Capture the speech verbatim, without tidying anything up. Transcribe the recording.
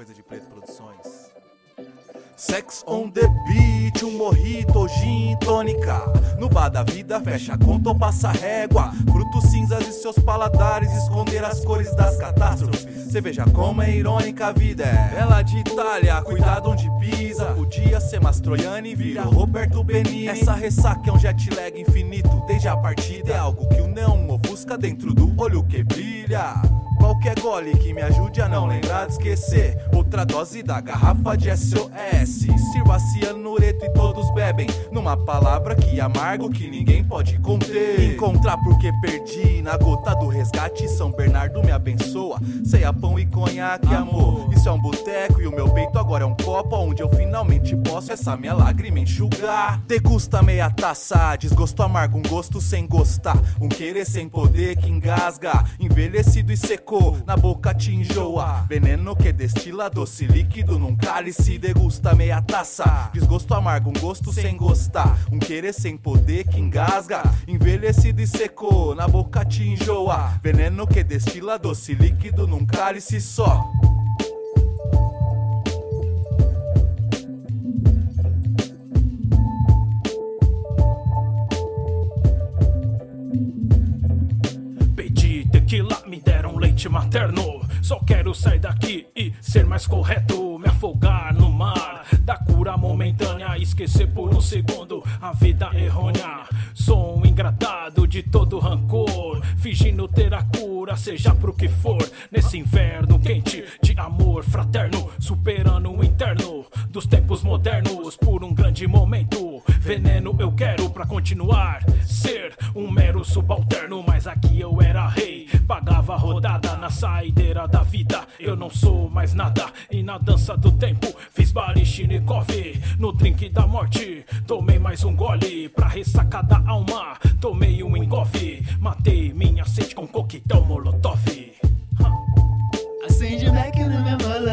coisa de Preto Produções. Sex on the beach, um morrito, gin tônica. No bar da vida, fecha a conta ou passa régua. Frutos cinzas e seus paladares, esconder as cores das catástrofes. Cê veja como é irônica a vida, é ela de Itália, cuidado onde pisa. Podia ser Mastroianni, vira Roberto Benigni. Essa ressaca é um jet lag infinito, desde a partida. É algo que o neon ofusca dentro do olho que brilha. Qualquer gole que me ajude a não lembrar de esquecer. Outra dose da garrafa de S O S. Sirva-se anureto e todos bebem numa palavra que amargo que ninguém pode conter. Encontrar porque perdi na gota do resgate. São Bernardo me abençoa. Ceia, pão e conhaque, amor. Isso é um boteco e o meu peito agora é um copo onde eu finalmente posso essa minha lágrima enxugar. Degusta meia taça, desgosto amargo, um gosto sem gostar. Um querer sem poder que engasga. Envelhecido e seco, na boca te enjoa. Veneno que destila doce líquido num cálice. Degusta meia taça, desgosto amargo, um gosto sem gostar. Um querer sem poder que engasga. Envelhecido e seco, na boca te enjoa. Veneno que destila doce líquido num cálice só. Tequila, me deram leite materno. Só quero sair daqui e ser mais correto. Me afogar no mar da cura momentânea. Esquecer por um segundo a vida errônea. Sou um ingratado de todo rancor, fingindo ter a cura, seja pro que for. Nesse inverno quente de amor fraterno, superando o interno dos tempos modernos. Por um grande momento, veneno eu quero pra continuar ser um mero subalterno. Mas aqui eu era rei, pagava rodada na saideira da vida. Eu não sou mais nada e na dança do tempo fiz Baryshnikov. No drink da morte tomei mais um gole pra ressaca da alma. Tomei um engolfe, matei minha sede com coquetel molotov. Acende o Mac no meu molotov.